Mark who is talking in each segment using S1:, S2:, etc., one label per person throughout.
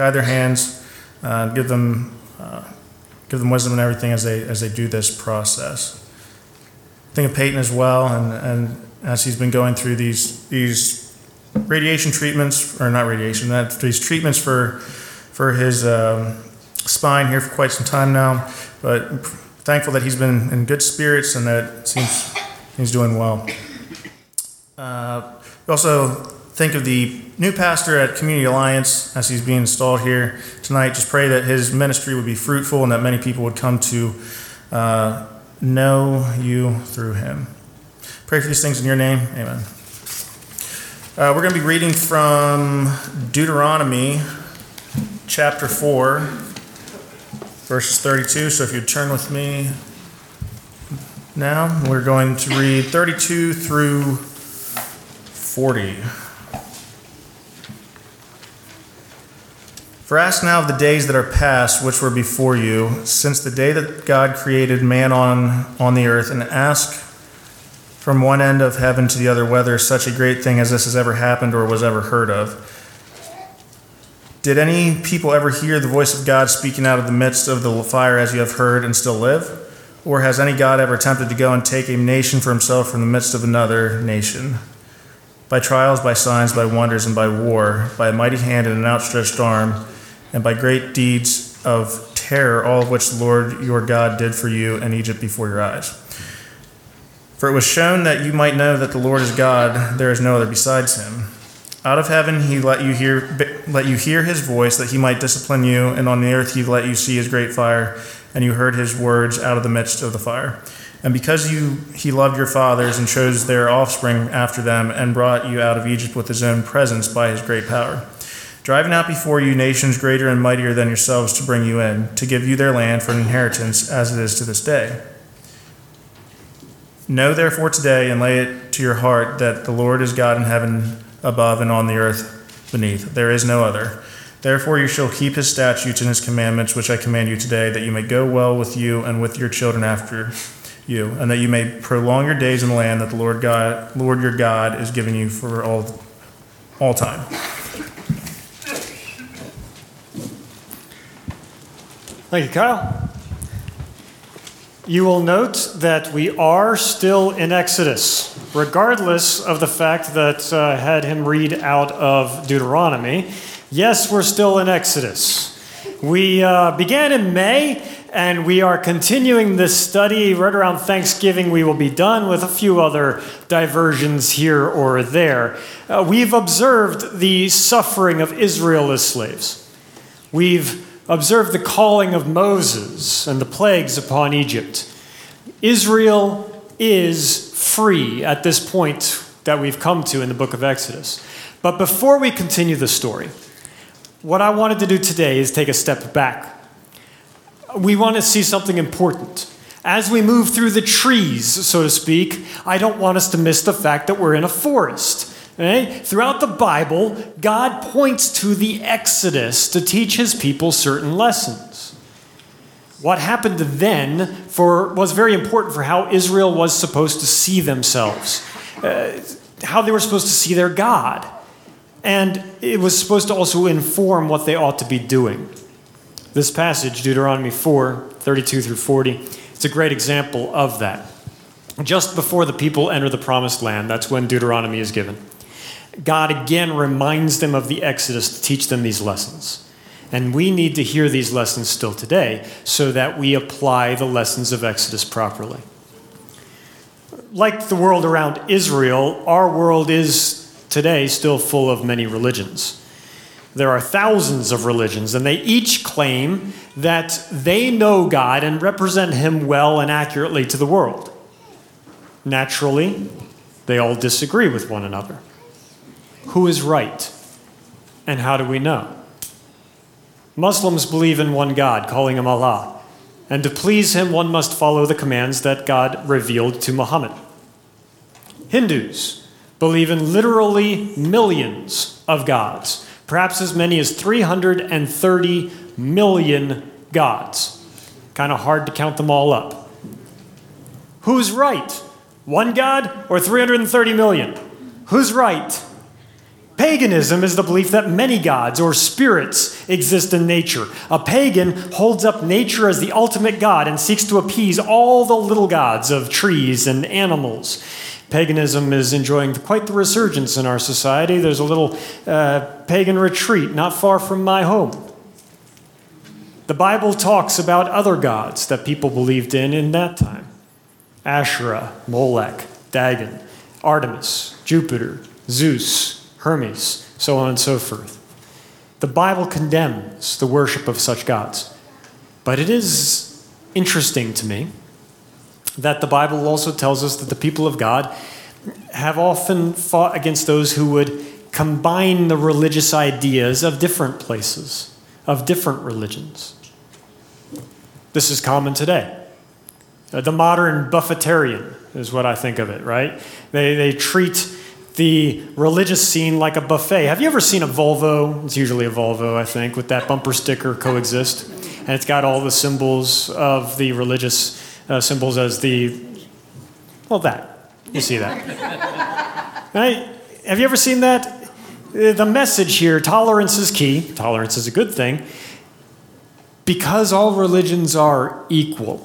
S1: guide their hands, give them wisdom and everything as they do this process. Think of Peyton as well, and as he's been going through these radiation treatments, or not radiation, these treatments for his spine here for quite some time now, but thankful that he's been in good spirits and that it seems he's doing well. We also think of the new pastor at Community Alliance as he's being installed here tonight. Just pray that his ministry would be fruitful and that many people would come to know you through him. Pray for these things in your name. Amen. We're going to be reading from Deuteronomy chapter 4, verses 32. So if you'd turn with me now, we're going to read 32 through 40. For ask now of the days that are past, which were before you, since the day that God created man on the earth, and ask from one end of heaven to the other whether such a great thing as this has ever happened or was ever heard of. Did any people ever hear the voice of God speaking out of the midst of the fire as you have heard and still live? Or has any God ever attempted to go and take a nation for himself from the midst of another nation? By trials, by signs, by wonders, and by war, by a mighty hand and an outstretched arm, and by great deeds of terror, all of which the Lord your God did for you in Egypt before your eyes. For it was shown that you might know that the Lord is God, there is no other besides him. Out of heaven he let you hear his voice, that he might discipline you, and on the earth he let you see his great fire, and you heard his words out of the midst of the fire. And because he loved your fathers and chose their offspring after them, and brought you out of Egypt with his own presence by his great power, driving out before you nations greater and mightier than yourselves to bring you in, to give you their land for an inheritance, as it is to this day. Know therefore today, and lay it to your heart, that the Lord is God in heaven above and on the earth beneath. There is no other. Therefore you shall keep his statutes and his commandments, which I command you today, that you may go well with you and with your children after you, and that you may prolong your days in the land that the Lord your God is giving you for all time.
S2: Thank you, Kyle. You will note that we are still in Exodus, regardless of the fact that I had him read out of Deuteronomy. Yes, we're still in Exodus. We began in May, and we are continuing this study. Right around Thanksgiving, we will be done with a few other diversions here or there. We've observed the suffering of Israel as slaves. We've observed the calling of Moses and the plagues upon Egypt. Israel is free at this point that we've come to in the book of Exodus. But before we continue the story, what I wanted to do today is take a step back. We want to see something important. As we move through the trees, so to speak, I don't want us to miss the fact that we're in a forest. Okay? Throughout the Bible, God points to the Exodus to teach his people certain lessons. What happened then was very important for how Israel was supposed to see themselves, how they were supposed to see their God. And it was supposed to also inform what they ought to be doing. This passage, Deuteronomy 4, 32 through 40, it's a great example of that. Just before the people enter the promised land, that's when Deuteronomy is given. God again reminds them of the Exodus to teach them these lessons. And we need to hear these lessons still today so that we apply the lessons of Exodus properly. Like the world around Israel, our world is today still full of many religions. There are thousands of religions, and they each claim that they know God and represent him well and accurately to the world. Naturally, they all disagree with one another. Who is right? And how do we know? Muslims believe in one God, calling him Allah. And to please him, one must follow the commands that God revealed to Muhammad. Hindus believe in literally millions of gods, perhaps as many as 330 million gods. Kind of hard to count them all up. Who's right? One God or 330 million? Who's right? Paganism is the belief that many gods or spirits exist in nature. A pagan holds up nature as the ultimate god and seeks to appease all the little gods of trees and animals. Paganism is enjoying quite the resurgence in our society. There's a little pagan retreat not far from my home. The Bible talks about other gods that people believed in that time. Asherah, Molech, Dagon, Artemis, Jupiter, Zeus, Hermes, so on and so forth. The Bible condemns the worship of such gods. But it is interesting to me that the Bible also tells us that the people of God have often fought against those who would combine the religious ideas of different places, of different religions. This is common today. The modern buffetarian is what I think of it, right? They treat the religious scene like a buffet. Have you ever seen a Volvo? It's usually a Volvo, I think, with that bumper sticker Coexist. And it's got all the symbols of the religious symbols as that. You see that. Right? Have you ever seen that? The message here, tolerance is key. Tolerance is a good thing. Because all religions are equal.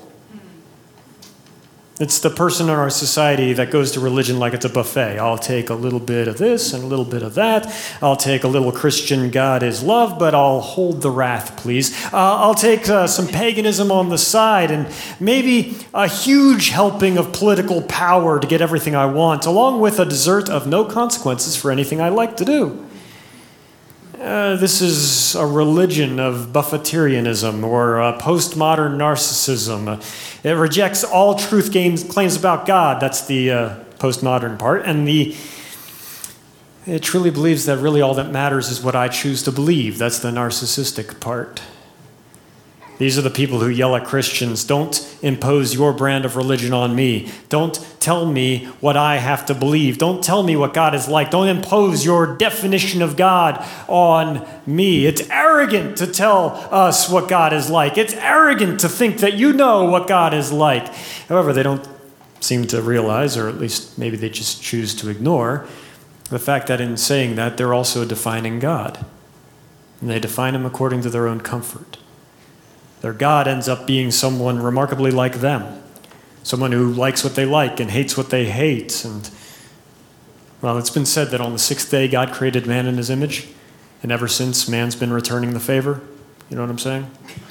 S2: It's the person in our society that goes to religion like it's a buffet. I'll take a little bit of this and a little bit of that. I'll take a little Christian God is love, but I'll hold the wrath, please. I'll take some paganism on the side and maybe a huge helping of political power to get everything I want, along with a dessert of no consequences for anything I like to do. This is a religion of buffetarianism or postmodern narcissism. It rejects all truth claims about God. That's the postmodern part. And it truly believes that really all that matters is what I choose to believe. That's the narcissistic part. These are the people who yell at Christians, don't impose your brand of religion on me. Don't tell me what I have to believe. Don't tell me what God is like. Don't impose your definition of God on me. It's arrogant to tell us what God is like. It's arrogant to think that you know what God is like. However, they don't seem to realize, or at least maybe they just choose to ignore, the fact that in saying that, they're also defining God. And they define him according to their own comfort. Their God ends up being someone remarkably like them, someone who likes what they like and hates what they hate. And, well, it's been said that on the sixth day, God created man in his image, and ever since, man's been returning the favor. You know what I'm saying?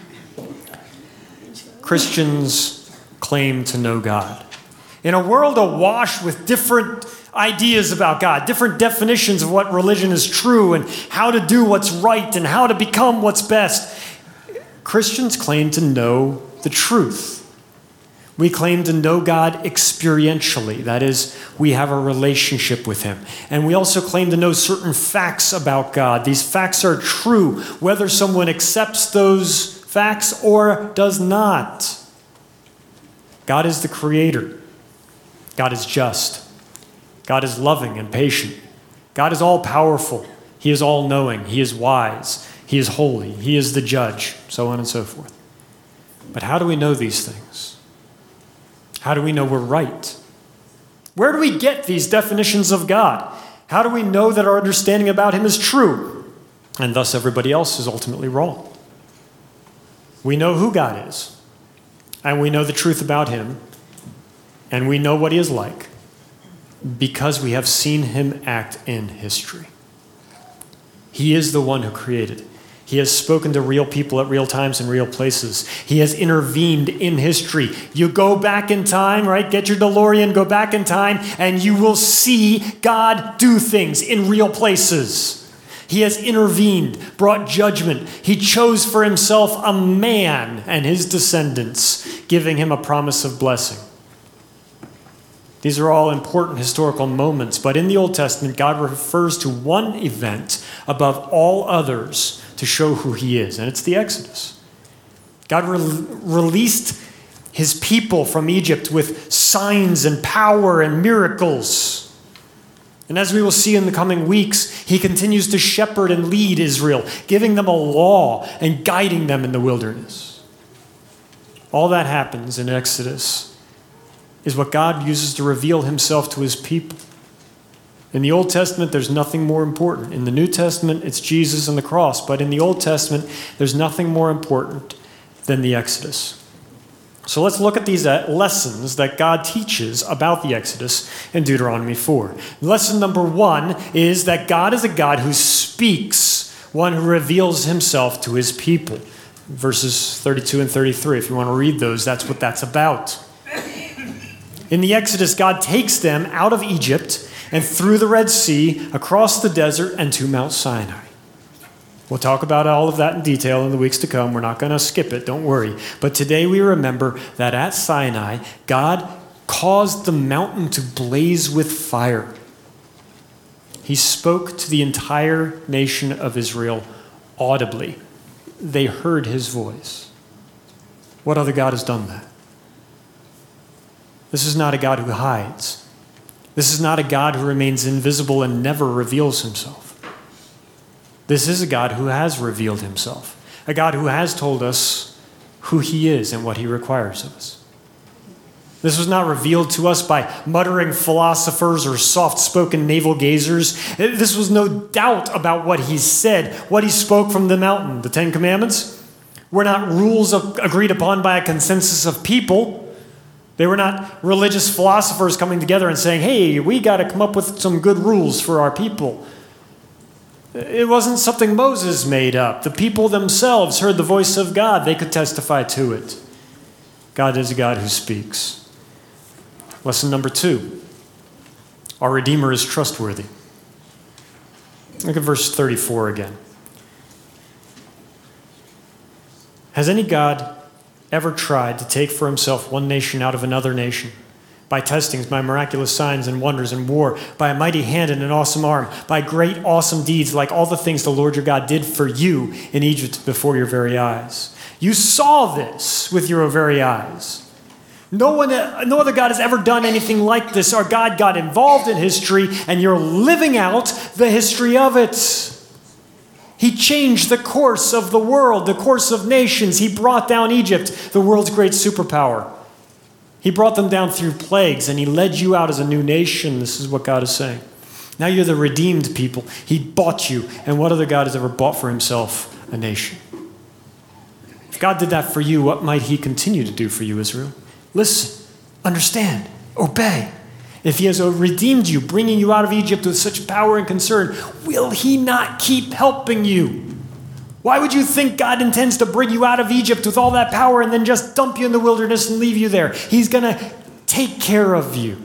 S2: Christians claim to know God. In a world awash with different ideas about God, different definitions of what religion is true and how to do what's right and how to become what's best, Christians claim to know the truth. We claim to know God experientially. That is, we have a relationship with him. And we also claim to know certain facts about God. These facts are true, whether someone accepts those facts or does not. God is the creator. God is just. God is loving and patient. God is all-powerful. He is all-knowing. He is wise. He is holy. He is the judge, so on and so forth. But how do we know these things? How do we know we're right? Where do we get these definitions of God? How do we know that our understanding about him is true, and thus everybody else is ultimately wrong? We know who God is, and we know the truth about him, and we know what he is like, because we have seen him act in history. He is the one who created. He has spoken to real people at real times and real places. He has intervened in history. You go back in time, right? Get your DeLorean, go back in time, and you will see God do things in real places. He has intervened, brought judgment. He chose for himself a man and his descendants, giving him a promise of blessing. These are all important historical moments, but in the Old Testament, God refers to one event above all others to show who he is, and it's the Exodus. God released his people from Egypt with signs and power and miracles. And as we will see in the coming weeks, he continues to shepherd and lead Israel, giving them a law and guiding them in the wilderness. All that happens in Exodus is what God uses to reveal himself to his people. In the Old Testament, there's nothing more important. In the New Testament, it's Jesus and the cross. But in the Old Testament, there's nothing more important than the Exodus. So let's look at these lessons that God teaches about the Exodus in Deuteronomy 4. Lesson number 1 is that God is a God who speaks, one who reveals himself to his people. Verses 32 and 33, if you want to read those, that's what that's about. In the Exodus, God takes them out of Egypt and through the Red Sea, across the desert, and to Mount Sinai. We'll talk about all of that in detail in the weeks to come. We're not going to skip it, don't worry. But today we remember that at Sinai, God caused the mountain to blaze with fire. He spoke to the entire nation of Israel audibly. They heard his voice. What other God has done that? This is not a God who hides. This is not a God who remains invisible and never reveals himself. This is a God who has revealed himself, a God who has told us who he is and what he requires of us. This was not revealed to us by muttering philosophers or soft-spoken navel-gazers. This was no doubt about what he said, what he spoke from the mountain. The Ten Commandments were not rules agreed upon by a consensus of people. They were not religious philosophers coming together and saying, hey, we got to come up with some good rules for our people. It wasn't something Moses made up. The people themselves heard the voice of God. They could testify to it. God is a God who speaks. Lesson number 2. Our Redeemer is trustworthy. Look at verse 34 again. Has any God ever tried to take for himself one nation out of another nation? By testings, by miraculous signs and wonders and war, by a mighty hand and an awesome arm, by great awesome deeds like all the things the Lord your God did for you in Egypt before your very eyes. You saw this with your very eyes. No other God has ever done anything like this. Our God got involved in history, and you're living out the history of it. He changed the course of the world, the course of nations. He brought down Egypt, the world's great superpower. He brought them down through plagues, and he led you out as a new nation. This is what God is saying. Now you're the redeemed people. He bought you, and what other God has ever bought for himself a nation? If God did that for you, what might he continue to do for you, Israel? Listen, understand, obey. If he has redeemed you, bringing you out of Egypt with such power and concern, will he not keep helping you? Why would you think God intends to bring you out of Egypt with all that power and then just dump you in the wilderness and leave you there? He's going to take care of you.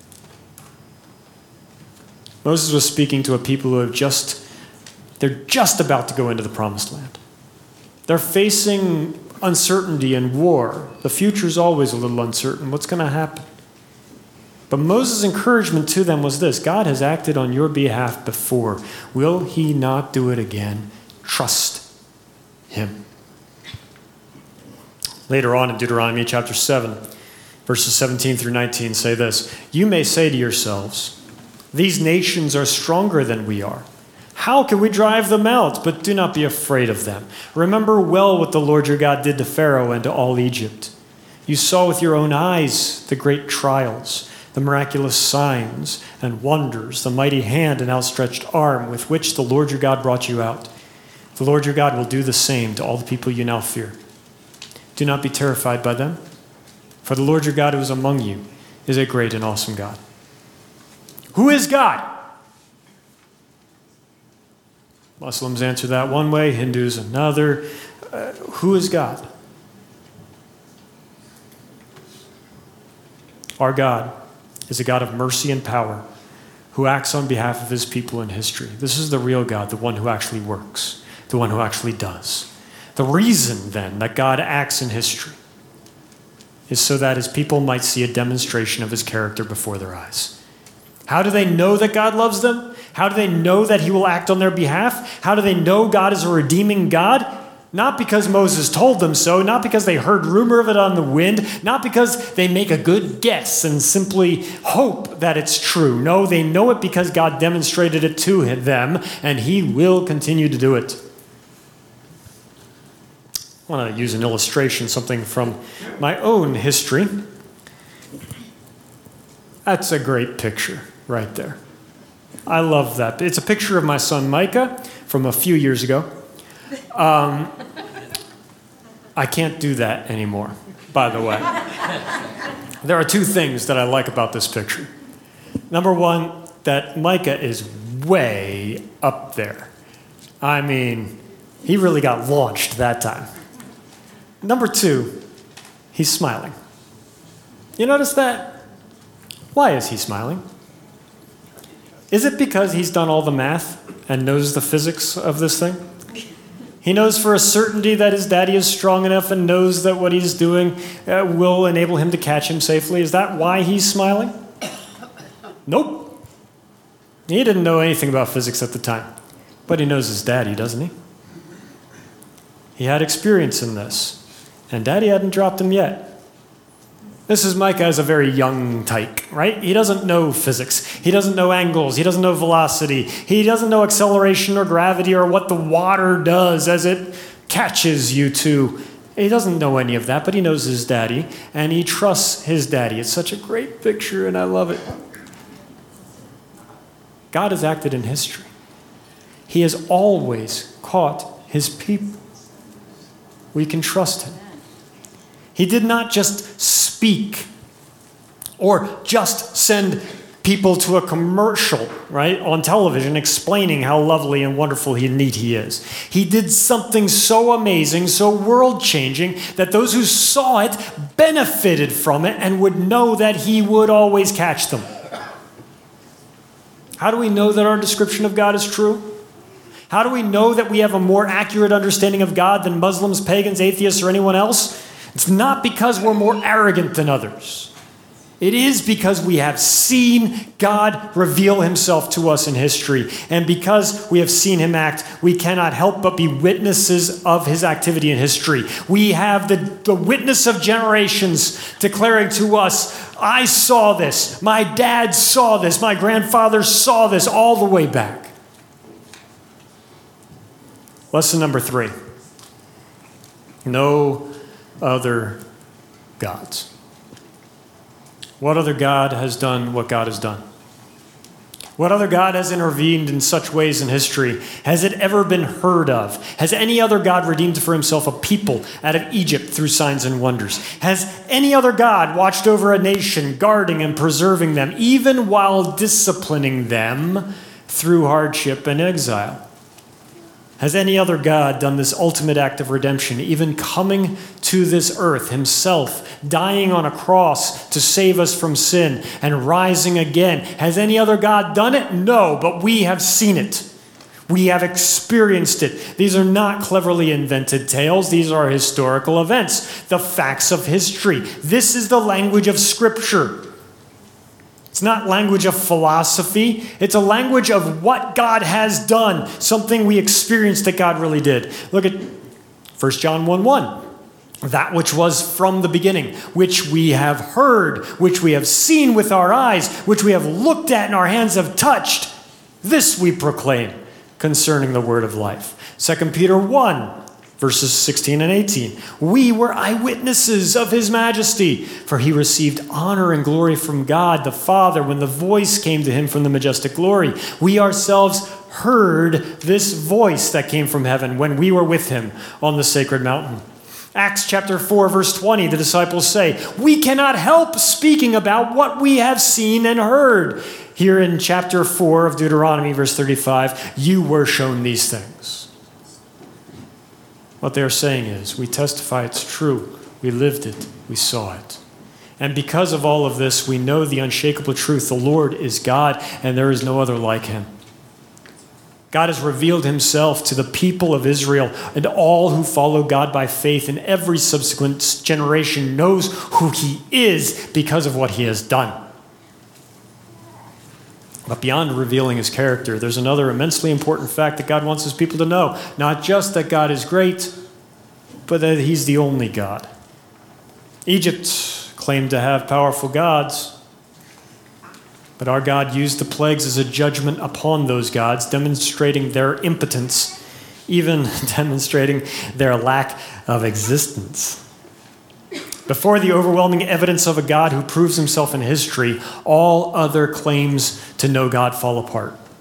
S2: Moses was speaking to a people who they're just about to go into the promised land. They're facing uncertainty and war. The future's always a little uncertain. What's going to happen? But Moses' encouragement to them was this: God has acted on your behalf before. Will he not do it again? Trust him. Later on in Deuteronomy chapter 7, verses 17 through 19 say this: You may say to yourselves, these nations are stronger than we are. How can we drive them out? But do not be afraid of them. Remember well what the Lord your God did to Pharaoh and to all Egypt. You saw with your own eyes the great trials, the miraculous signs and wonders, the mighty hand and outstretched arm with which the Lord your God brought you out. The Lord your God will do the same to all the people you now fear. Do not be terrified by them, for the Lord your God who is among you is a great and awesome God. Who is God? Muslims answer that one way, Hindus another. Who is God? Our God is a God of mercy and power who acts on behalf of his people in history. This is the real God, the one who actually works, the one who actually does. The reason, then, that God acts in history is so that his people might see a demonstration of his character before their eyes. How do they know that God loves them? How do they know that he will act on their behalf? How do they know God is a redeeming God? Not because Moses told them so, not because they heard rumor of it on the wind, not because they make a good guess and simply hope that it's true. No, they know it because God demonstrated it to them, and he will continue to do it. I want to use an illustration, something from my own history. That's a great picture right there. I love that. It's a picture of my son Micah from a few years ago. I can't do that anymore, by the way. There are two things that I like about this picture. Number one, that Micah is way up there. I mean, he really got launched that time. Number two, he's smiling. You notice that? Why is he smiling? Is it because he's done all the math and knows the physics of this thing? He knows for a certainty that his daddy is strong enough and knows that what he's doing will enable him to catch him safely. Is that why he's smiling? Nope. He didn't know anything about physics at the time, but he knows his daddy, doesn't he? He had experience in this, and daddy hadn't dropped him yet. This is Micah as a very young tyke, right? He doesn't know physics. He doesn't know angles. He doesn't know velocity. He doesn't know acceleration or gravity or what the water does as it catches you to. He doesn't know any of that, but he knows his daddy, and he trusts his daddy. It's such a great picture, and I love it. God has acted in history. He has always caught his people. We can trust him. He did not just speak or just send people to a commercial, right, on television explaining how lovely and wonderful and neat he is. He did something so amazing, so world-changing, that those who saw it benefited from it and would know that he would always catch them. How do we know that our description of God is true? How do we know that we have a more accurate understanding of God than Muslims, pagans, atheists, or anyone else? It's not because we're more arrogant than others. It is because we have seen God reveal himself to us in history. And because we have seen him act, we cannot help but be witnesses of his activity in history. We have the witness of generations declaring to us, I saw this, my dad saw this, my grandfather saw this, all the way back. Lesson number 3. No other gods. What other God has done what God has done? What other God has intervened in such ways in history? Has it ever been heard of? Has any other God redeemed for himself a people out of Egypt through signs and wonders? Has any other God watched over a nation, guarding and preserving them, even while disciplining them through hardship and exile? Has any other God done this ultimate act of redemption, even coming to this earth himself, dying on a cross to save us from sin and rising again? Has any other God done it? No, but we have seen it. We have experienced it. These are not cleverly invented tales. These are historical events, the facts of history. This is the language of Scripture. It's not language of philosophy. It's a language of what God has done, something we experienced that God really did. Look at 1 John 1:1. That which was from the beginning, which we have heard, which we have seen with our eyes, which we have looked at and our hands have touched, this we proclaim concerning the word of life. 2 Peter 1. Verses 16 and 18. We were eyewitnesses of his majesty, for he received honor and glory from God the Father when the voice came to him from the majestic glory. We ourselves heard this voice that came from heaven when we were with him on the sacred mountain. Acts chapter 4, verse 20, the disciples say, we cannot help speaking about what we have seen and heard. Here in chapter 4 of Deuteronomy, verse 35, you were shown these things. What they're saying is, we testify it's true. We lived it. We saw it. And because of all of this, we know the unshakable truth. The Lord is God, and there is no other like him. God has revealed himself to the people of Israel, and all who follow God by faith in every subsequent generation knows who he is because of what he has done. But beyond revealing his character, there's another immensely important fact that God wants his people to know. Not just that God is great, but that he's the only God. Egypt claimed to have powerful gods, but our God used the plagues as a judgment upon those gods, demonstrating their impotence, even demonstrating their lack of existence. Before the overwhelming evidence of a God who proves himself in history, all other claims to know God fall apart.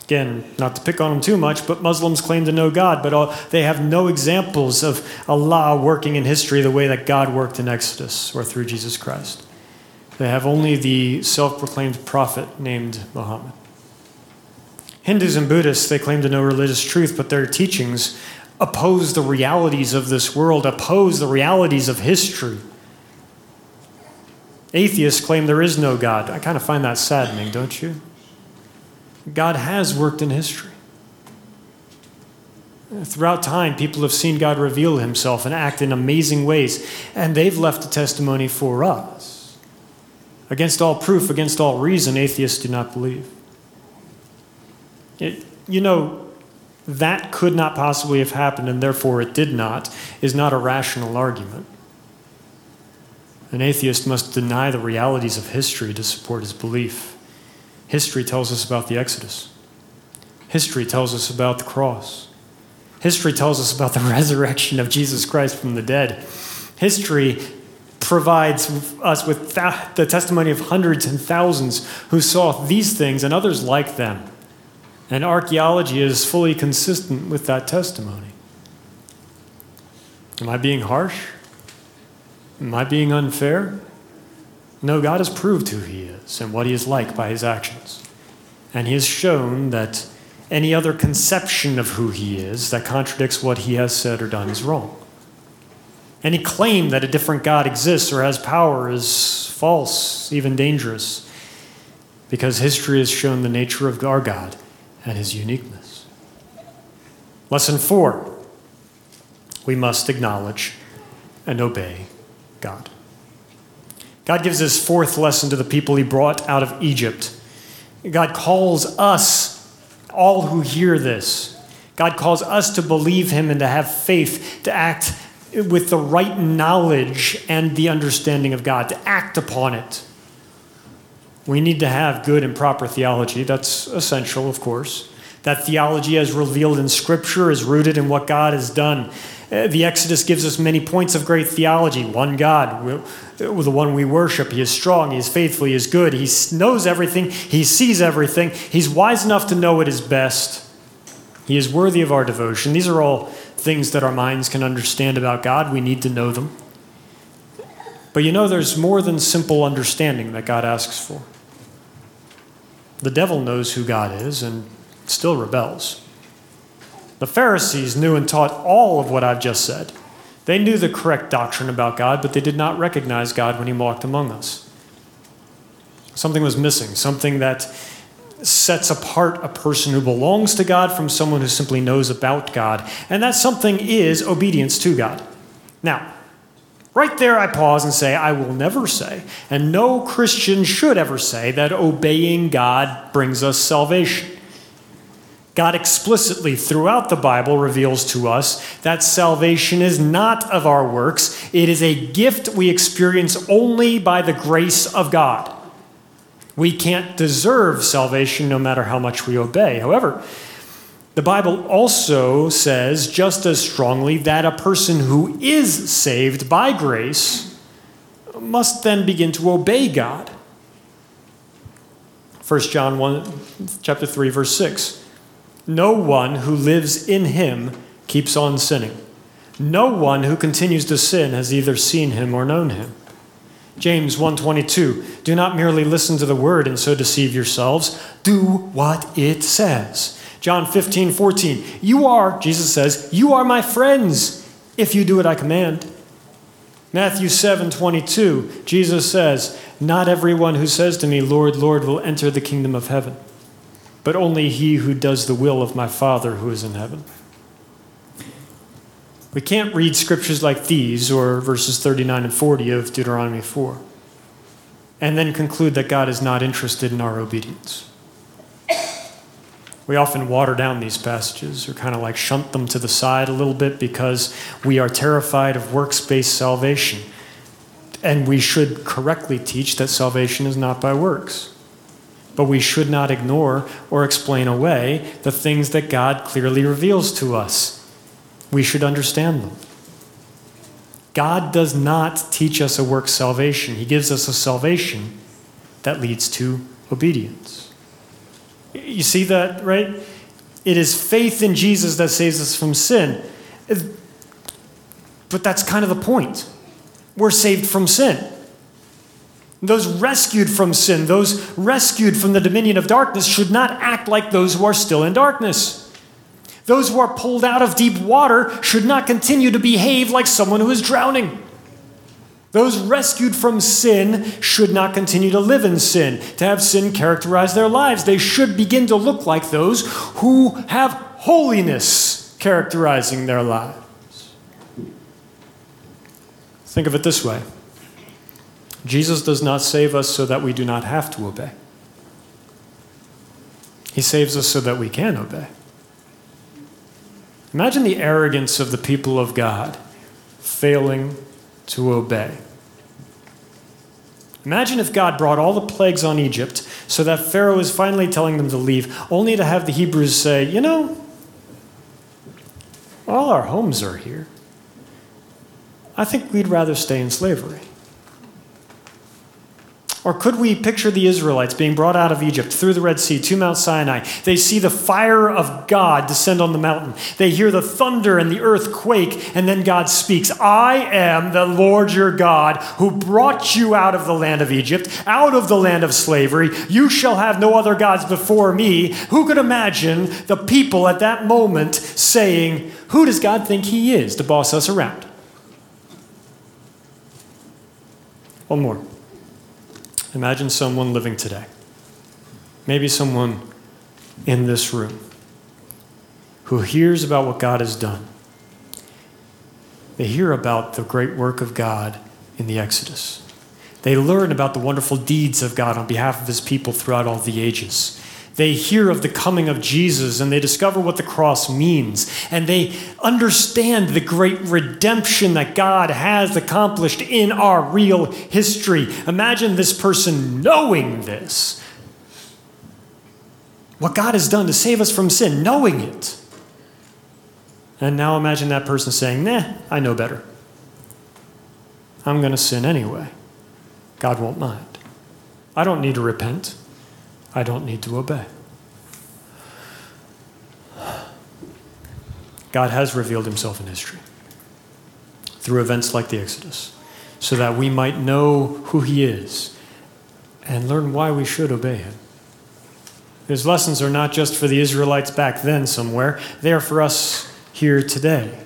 S2: Again, not to pick on them too much, but Muslims claim to know God, but they have no examples of Allah working in history the way that God worked in Exodus or through Jesus Christ. They have only the self-proclaimed prophet named Muhammad. Hindus and Buddhists, they claim to know religious truth, but their teachings oppose the realities of this world, oppose the realities of history. Atheists claim there is no God. I kind of find that saddening, don't you? God has worked in history. Throughout time, people have seen God reveal himself and act in amazing ways, and they've left a testimony for us. Against all proof, against all reason, atheists do not believe. That could not possibly have happened, and therefore it did not, is not a rational argument. An atheist must deny the realities of history to support his belief. History tells us about the Exodus. History tells us about the cross. History tells us about the resurrection of Jesus Christ from the dead. History provides us with the testimony of hundreds and thousands who saw these things and others like them. And archaeology is fully consistent with that testimony. Am I being harsh? Am I being unfair? No, God has proved who he is and what he is like by his actions. And he has shown that any other conception of who he is that contradicts what he has said or done is wrong. Any claim that a different God exists or has power is false, even dangerous, because history has shown the nature of our God and his uniqueness. Lesson 4, we must acknowledge and obey God. God gives his fourth lesson to the people he brought out of Egypt. God calls us, all who hear this, God calls us to believe him and to have faith, to act with the right knowledge and the understanding of God, to act upon it. We need to have good and proper theology. That's essential, of course. That theology as revealed in Scripture is rooted in what God has done. The Exodus gives us many points of great theology. One God, the one we worship. He is strong, he is faithful, he is good. He knows everything, he sees everything. He's wise enough to know what is best. He is worthy of our devotion. These are all things that our minds can understand about God. We need to know them. But there's more than simple understanding that God asks for. The devil knows who God is and still rebels. The Pharisees knew and taught all of what I've just said. They knew the correct doctrine about God, but they did not recognize God when he walked among us. Something was missing, something that sets apart a person who belongs to God from someone who simply knows about God. And that something is obedience to God. Now, right there I pause and say, I will never say, and no Christian should ever say, that obeying God brings us salvation. God explicitly throughout the Bible reveals to us that salvation is not of our works. It is a gift we experience only by the grace of God. We can't deserve salvation no matter how much we obey. However, the Bible also says just as strongly that a person who is saved by grace must then begin to obey God. 1 John chapter 3, verse 6. No one who lives in him keeps on sinning. No one who continues to sin has either seen him or known him. James 1:22. Do not merely listen to the word and so deceive yourselves. Do what it says. John 15:14. Jesus says, you are my friends if you do what I command. Matthew 7:22. Jesus says, not everyone who says to me, Lord, Lord, will enter the kingdom of heaven, but only he who does the will of my Father who is in heaven. We can't read scriptures like these, or verses 39 and 40 of Deuteronomy 4, and then conclude that God is not interested in our obedience. We often water down these passages, or kind of like shunt them to the side a little bit because we are terrified of works-based salvation. And we should correctly teach that salvation is not by works. But we should not ignore or explain away the things that God clearly reveals to us. We should understand them. God does not teach us a work salvation. He gives us a salvation that leads to obedience. You see that, right? It is faith in Jesus that saves us from sin. But that's kind of the point. We're saved from sin. Those rescued from sin, those rescued from the dominion of darkness, should not act like those who are still in darkness. Those who are pulled out of deep water should not continue to behave like someone who is drowning. Those rescued from sin should not continue to live in sin, to have sin characterize their lives. They should begin to look like those who have holiness characterizing their lives. Think of it this way. Jesus does not save us so that we do not have to obey. He saves us so that we can obey. Imagine the arrogance of the people of God failing to obey. Imagine if God brought all the plagues on Egypt so that Pharaoh is finally telling them to leave, only to have the Hebrews say, you know, all our homes are here. I think we'd rather stay in slavery. Or could we picture the Israelites being brought out of Egypt through the Red Sea to Mount Sinai? They see the fire of God descend on the mountain. They hear the thunder and the earth quake, and then God speaks, I am the Lord your God who brought you out of the land of Egypt, out of the land of slavery. You shall have no other gods before me. Who could imagine the people at that moment saying, who does God think he is to boss us around? One more. Imagine someone living today, maybe someone in this room, who hears about what God has done. They hear about the great work of God in the Exodus. They learn about the wonderful deeds of God on behalf of his people throughout all the ages. They hear of the coming of Jesus, and they discover what the cross means. And they understand the great redemption that God has accomplished in our real history. Imagine this person knowing this. What God has done to save us from sin, knowing it. And now imagine that person saying, nah, I know better. I'm going to sin anyway. God won't mind. I don't need to repent. I don't need to obey. God has revealed himself in history through events like the Exodus, so that we might know who he is and learn why we should obey him. His lessons are not just for the Israelites back then somewhere, they are for us here today.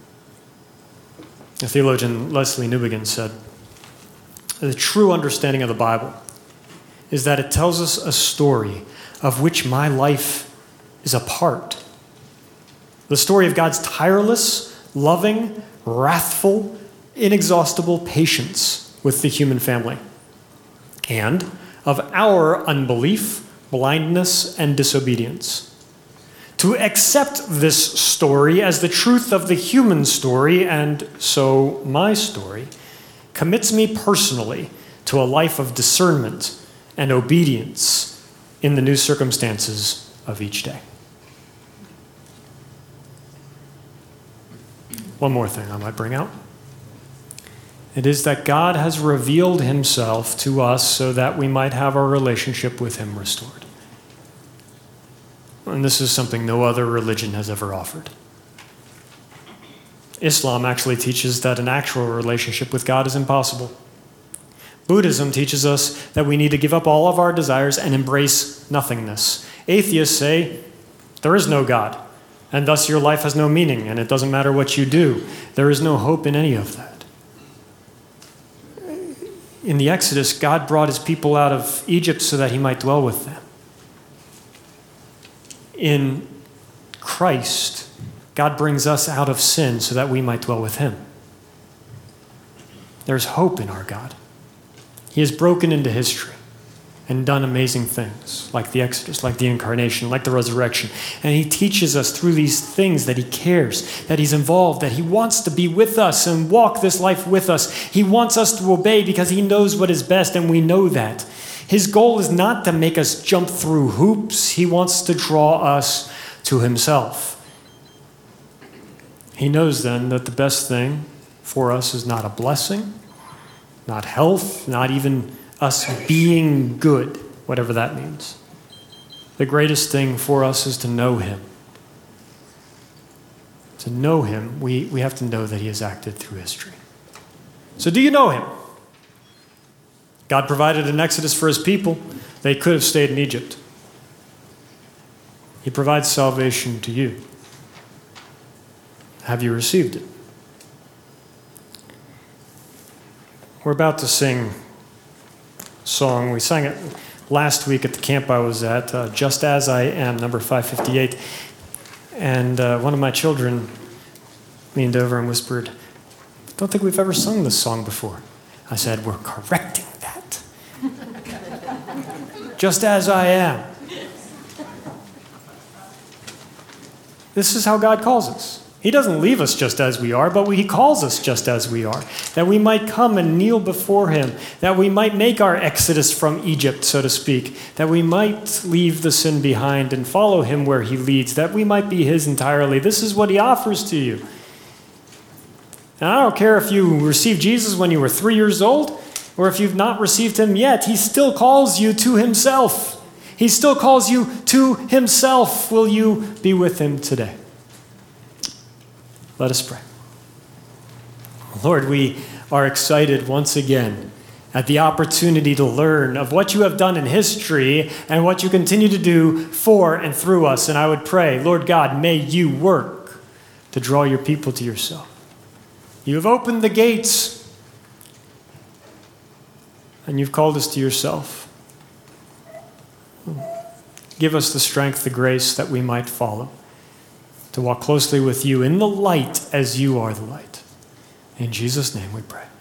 S2: The theologian Leslie Newbigin said, the true understanding of the Bible is that it tells us a story of which my life is a part. The story of God's tireless, loving, wrathful, inexhaustible patience with the human family, and of our unbelief, blindness, and disobedience. To accept this story as the truth of the human story, and so my story, commits me personally to a life of discernment and obedience in the new circumstances of each day. One more thing I might bring out. It is that God has revealed himself to us so that we might have our relationship with him restored. And this is something no other religion has ever offered. Islam actually teaches that an actual relationship with God is impossible. Buddhism teaches us that we need to give up all of our desires and embrace nothingness. Atheists say there is no God, and thus your life has no meaning, and it doesn't matter what you do. There is no hope in any of that. In the Exodus, God brought his people out of Egypt so that he might dwell with them. In Christ, God brings us out of sin so that we might dwell with him. There's hope in our God. He has broken into history and done amazing things, like the Exodus, like the incarnation, like the resurrection. And he teaches us through these things that he cares, that he's involved, that he wants to be with us and walk this life with us. He wants us to obey because he knows what is best, and we know that. His goal is not to make us jump through hoops. He wants to draw us to himself. He knows then that the best thing for us is not a blessing, not health, not even us being good, whatever that means. The greatest thing for us is to know him. To know him, we have to know that he has acted through history. So do you know him? God provided an exodus for his people. They could have stayed in Egypt. He provides salvation to you. Have you received it? We're about to sing a song. We sang it last week at the camp I was at, Just As I Am, number 558. And one of my children leaned over and whispered, "Don't think we've ever sung this song before." I said, "We're correcting that." Just as I am. This is how God calls us. He doesn't leave us just as we are, but he calls us just as we are, that we might come and kneel before him, that we might make our exodus from Egypt, so to speak, that we might leave the sin behind and follow him where he leads, that we might be his entirely. This is what he offers to you. And I don't care if you received Jesus when you were 3 years old, or if you've not received him yet, he still calls you to himself. He still calls you to himself. Will you be with him today? Let us pray. Lord, we are excited once again at the opportunity to learn of what you have done in history and what you continue to do for and through us. And I would pray, Lord God, may you work to draw your people to yourself. You have opened the gates and you've called us to yourself. Give us the strength, the grace that we might follow, to walk closely with you in the light as you are the light. In Jesus' name we pray.